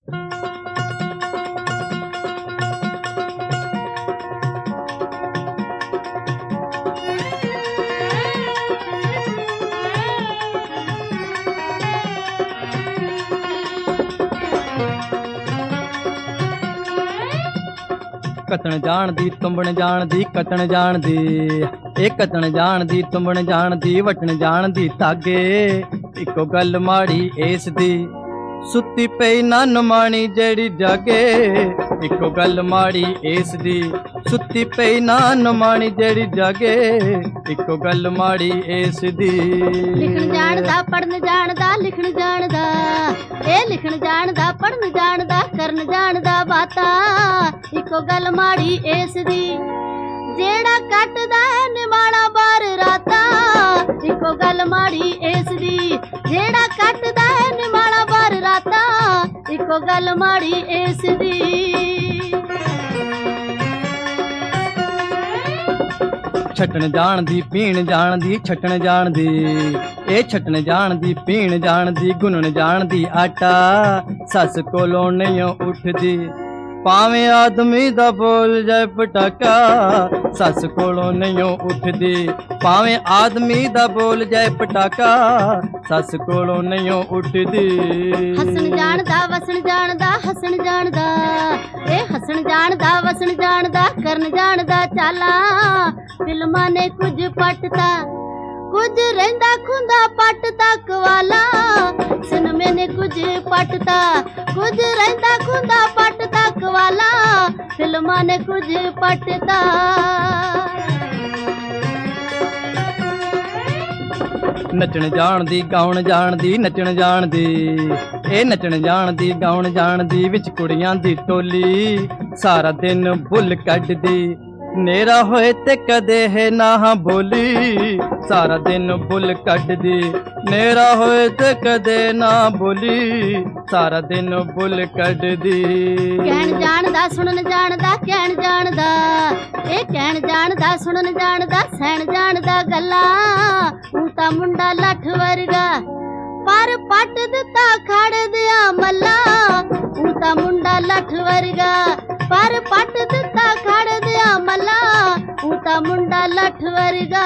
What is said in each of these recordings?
कतण जानदी तुंबण जानदी कतण जानदी ए कतण जानदी तुंबण जानदी वटण जानदी धागे इको गल माड़ी इस दी सुत्ती पई ना नमाणी जेड़ी जागे इको गल माड़ी इस दी सुत्ती पई ना नमाणी जेड़ी जागे इको गल माड़ी इस दी लिखण जानदा पढ़न जानदा लिखण जानदा ए लिखण जानदा पढ़न जानदा करन जानदा बाता इको गल माड़ी इस दी जेड़ा कटदा निमाणा बार राता इको गल माड़ी इस दी जेड़ा कटदा निमाणा बार राता इको गल माड़ी इस दी छटन जानदी पीण जानदी छटन जानदी ए छटन जानदी पीण जानदी गुनन जानदी आटा सस कोलों नहीं उठदी पावे आदमी दा बोल जाए पटाका सस कोलों नहीं उठदी पावे आदमी दा बोल जाए पटाका सस कोलों नहीं उठदी हसन जानदा वसन जानदा हसन जानदा ए हसन जानदा वसन जानदा करन जानदा चाला फिल्मां ने कुछ पटता कुछ रहिंदा खुंदा पट तक वाला सिनेमे ने कुछ पटता कुछ रहिंदा खुंदा पट तक वाला फिल्मां ने कुछ पटता नचण जानदी गाउण जानदी नचण जानदी ए नचण जानदी गाउण जानदी विच कुड़ियां दी टोली सारा दिन बुल कड्डदी नेरा होए ते कदे है ना बोली सारा दिन बुल कड्डदी नेरा होए ते कदे ना बोली सारा दिन बुल कड्डदी कहण जानदा सुनन जानदा कहण जानदा ए कहण जानदा सुनन जानदा सहण जानदा गल्ला हूं तां मुंडा लठ वर्गा पर पट दिता खड़ दिया मल्ला हूं तां मुंडा लठ वर्गा पर पट दिता खड़ दिया मल्ला हूं तां मुंडा लठ वर्गा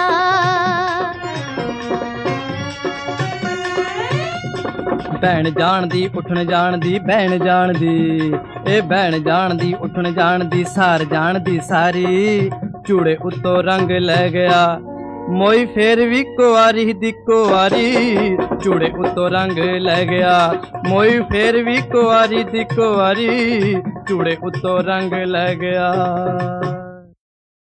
भैन जानदी उठन जानदी बहन जानदी ए बहन जानदी उठन जानदी सार जानदी सारी चूड़े उत्तों रंग लै गया मोई फेर भी कुआरी दी कुआरी चूड़े उत्तों रंग लै गया मोई फेर भी कुआरी दी कुआरी चूड़े उत्तों रंग लै गया।